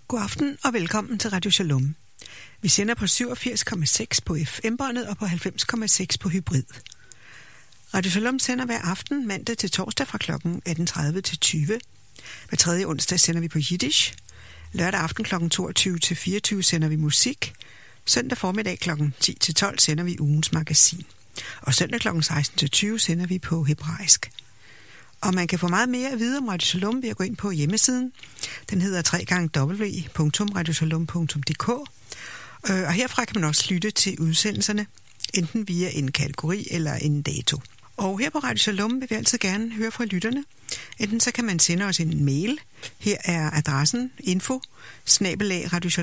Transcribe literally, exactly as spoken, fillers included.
God aften og velkommen til Radio Shalom. Vi sender på syvogfirs komma seks på F M-båndet og på halvfems komma seks på hybrid. Radio Shalom sender hver aften mandag til torsdag fra klokken atten tredive til tyve. Hver tredje onsdag sender vi på Yiddish. Lørdag aften klokken toogtyve til fireogtyve sender vi musik. Søndag formiddag klokken ti til tolv sender vi ugens magasin. Og søndag klokken seksten til tyve sender vi på hebraisk. Og man kan få meget mere at vide om Radio Shalom ved at gå ind på hjemmesiden. Den hedder w w w punktum radio shalom punktum d k. Og herfra kan man også lytte til udsendelserne, enten via en kategori eller en dato. Og her på Radio Shalom vil vi altid gerne høre fra lytterne. Enten så kan man sende os en mail. Her er adressen info snabel-a radio shalom